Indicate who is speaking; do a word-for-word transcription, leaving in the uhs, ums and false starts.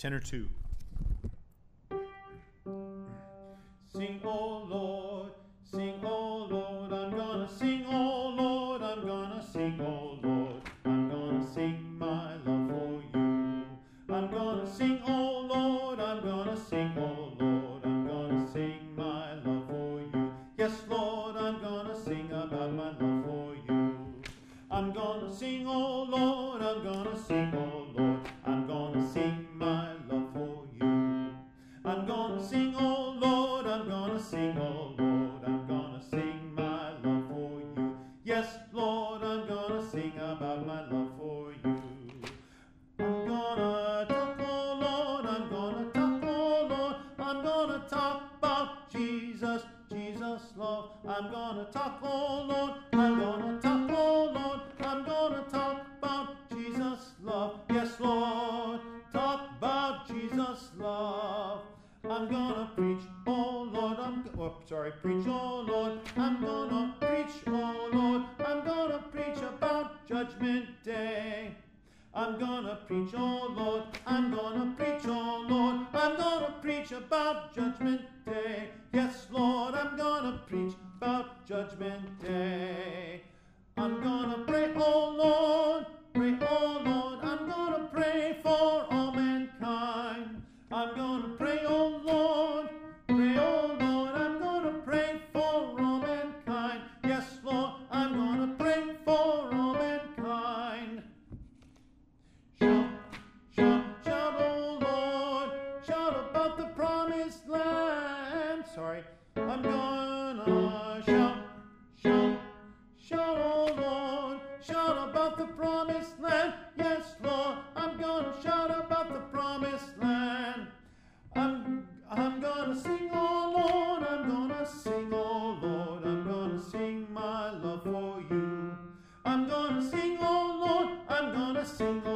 Speaker 1: tenor two.
Speaker 2: Sing, oh Lord, sing, oh Lord, I'm gonna sing, oh Lord, I'm gonna sing, oh Lord, I'm gonna sing my love for you. I'm gonna sing, oh Lord, I'm gonna sing, oh Lord, I'm gonna sing my love for you. Yes, Lord, I'm gonna sing about my love for you. I'm gonna sing, oh Lord, I'm gonna sing, oh Lord, I'm gonna sing my love for you. I'm gonna sing, oh Lord, I'm gonna sing, oh Lord, I'm gonna sing my love for you. Yes, Lord, I'm gonna sing about my love for you. I'm gonna talk, oh Lord, I'm gonna talk, oh Lord, I'm gonna talk about Jesus, Jesus' love. I'm gonna talk, oh Lord, I'm gonna talk, oh Lord, I'm gonna talk about Jesus' love. Yes, Lord, talk about Jesus' love. I'm gonna preach, oh Lord, I'm, oh, sorry, preach, oh Lord, I'm gonna preach, oh Lord, I'm gonna preach about Judgment Day. I'm gonna preach, oh Lord, I'm gonna preach, oh Lord, I'm gonna preach about Judgment Day. Yes, Lord, I'm gonna preach about Judgment Day. I'm gonna pray, oh Lord, pray, oh Lord, I'm gonna pray for all mankind. I'm gonna pray, oh Lord, pray, oh Lord, I'm gonna pray for all mankind. Yes, Lord, I'm gonna pray for all mankind. Shout, shout, shout, oh Lord, shout about the promised land. Sorry, I'm gonna shout, shout, shout, oh Lord, shout about the promised land. Yes, Lord, I'm gonna shout about the promised land. I'm, I'm gonna sing, oh Lord, I'm gonna sing, oh Lord, I'm gonna sing my love for you. I'm gonna sing, oh Lord, I'm gonna sing, oh